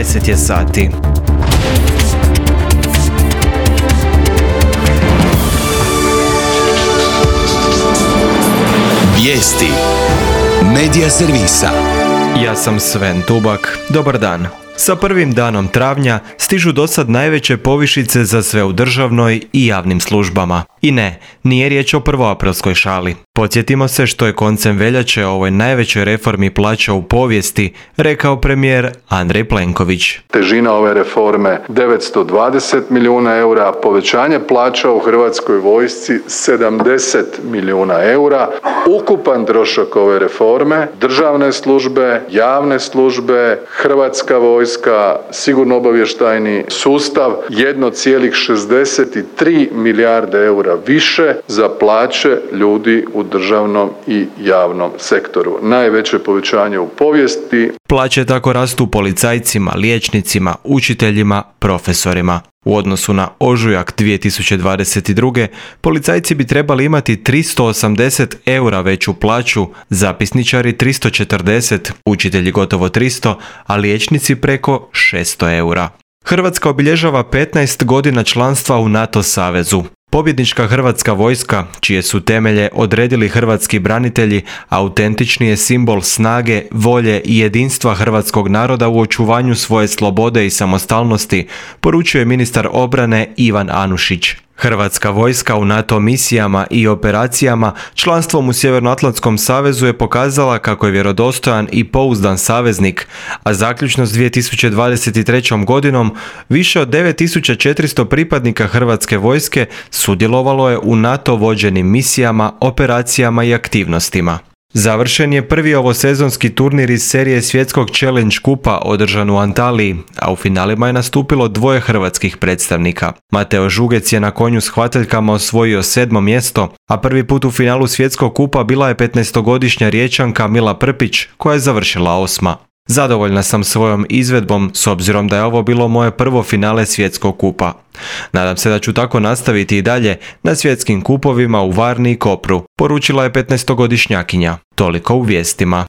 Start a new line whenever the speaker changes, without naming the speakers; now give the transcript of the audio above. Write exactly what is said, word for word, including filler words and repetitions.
deset je sati.
Vijesti Medija servisa.
Ja sam Sven Tubak. Dobar dan. Sa prvim danom travnja stižu dosad najveće povišice za sve u državnoj i javnim službama. I ne, nije riječ o prvoaprilskoj šali. Podsjetimo se što je koncem veljače o ovoj najvećoj reformi plaća u povijesti rekao premijer Andrej Plenković.
Težina ove reforme devetsto dvadeset milijuna eura, povećanje plaća u Hrvatskoj vojsci sedamdeset milijuna eura. Ukupan trošak ove reforme, državne službe, javne službe, Hrvatska vojska, sigurno-obavještajni sustav, jedno zarez šezdeset tri milijarde eura više za plaće ljudi u državnom i javnom sektoru. Najveće povećanje u povijesti.
Plaće tako rastu policajcima, liječnicima, učiteljima, profesorima. U odnosu na ožujak dvije tisuće dvadeset druge. policajci bi trebali imati tristo osamdeset eura veću plaću, zapisničari tristo četrdeset, učitelji gotovo tristo, a liječnici preko šesto eura. Hrvatska obilježava petnaest godina članstva u NATO savezu. Pobjednička hrvatska vojska, čije su temelje odredili hrvatski branitelji, autentični je simbol snage, volje i jedinstva hrvatskog naroda u očuvanju svoje slobode i samostalnosti, poručuje ministar obrane Ivan Anušić. Hrvatska vojska u NATO misijama i operacijama članstvom u Sjevernoatlantskom savezu je pokazala kako je vjerodostojan i pouzdan saveznik, a zaključno s dvije tisuće dvadeset trećom. godinom više od devet tisuća četiristo pripadnika Hrvatske vojske sudjelovalo je u NATO vođenim misijama, operacijama i aktivnostima. Završen je prvi ovosezonski turnir iz serije svjetskog Challenge kupa održan u Antaliji, a u finalima je nastupilo dvoje hrvatskih predstavnika. Mateo Žugec je na konju s hvataljkama osvojio sedmo mjesto, a prvi put u finalu svjetskog kupa bila je petnaestogodišnja Riječanka Mila Prpić, koja je završila osma. Zadovoljna sam svojom izvedbom s obzirom da je ovo bilo moje prvo finale svjetskog kupa. Nadam se da ću tako nastaviti i dalje na svjetskim kupovima u Varni i Kopru, poručila je petnaestogodišnjakinja. Toliko u vijestima.